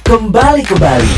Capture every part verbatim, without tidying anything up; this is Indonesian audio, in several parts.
kembali ke Bali.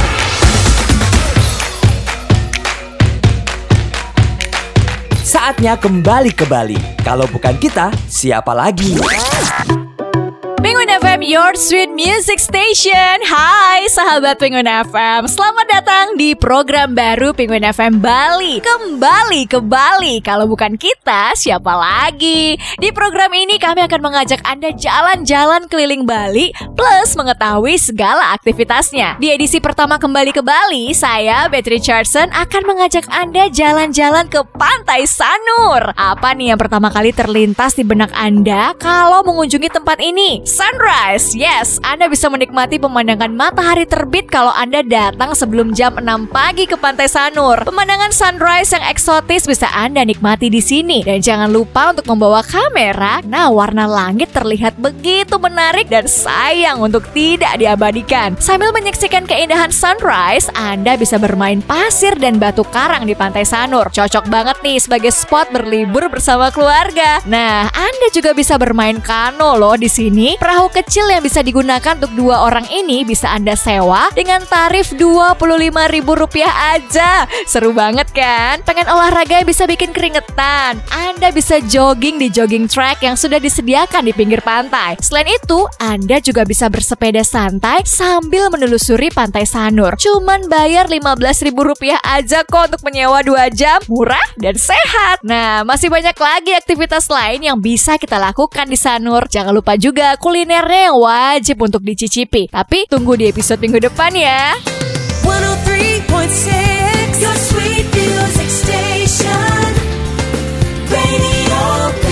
Saatnya kembali ke Bali. Kalau bukan kita, siapa lagi? Penguin F M, your sweet music station. Hai sahabat Penguin F M, selamat datang di program baru Penguin F M Bali. Kembali ke Bali, kalau bukan kita siapa lagi? Di program ini kami akan mengajak Anda jalan-jalan keliling Bali plus mengetahui segala aktivitasnya. Di edisi pertama Kembali ke Bali, saya Betty Richardson akan mengajak Anda jalan-jalan ke Pantai Sanur. Apa nih yang pertama kali terlintas di benak Anda kalau mengunjungi tempat ini? Sunrise, yes, Anda bisa menikmati pemandangan matahari terbit kalau Anda datang sebelum jam enam pagi ke Pantai Sanur. Pemandangan sunrise yang eksotis bisa Anda nikmati di sini. Dan jangan lupa untuk membawa kamera. Nah, warna langit terlihat begitu menarik dan sayang untuk tidak diabadikan. Sambil menyaksikan keindahan sunrise, Anda bisa bermain pasir dan batu karang di Pantai Sanur. Cocok banget nih sebagai spot berlibur bersama keluarga. Nah, Anda juga bisa bermain kano loh di sini. Perahu kecil yang bisa digunakan untuk dua orang ini bisa Anda sewa dengan tarif dua puluh lima ribu rupiah aja. Seru banget kan? Pengen olahraga yang bisa bikin keringetan? Anda bisa jogging di jogging track yang sudah disediakan di pinggir pantai. Selain itu, Anda juga bisa bersepeda santai sambil menelusuri Pantai Sanur. Cuman bayar lima belas ribu rupiah aja kok untuk menyewa dua jam. Murah dan sehat. Nah, masih banyak lagi aktivitas lain yang bisa kita lakukan di Sanur. Jangan lupa juga kulinernya yang wajib untuk dicicipi. Tapi tunggu di episode minggu depan ya. one oh three point six Your sweet music station Radio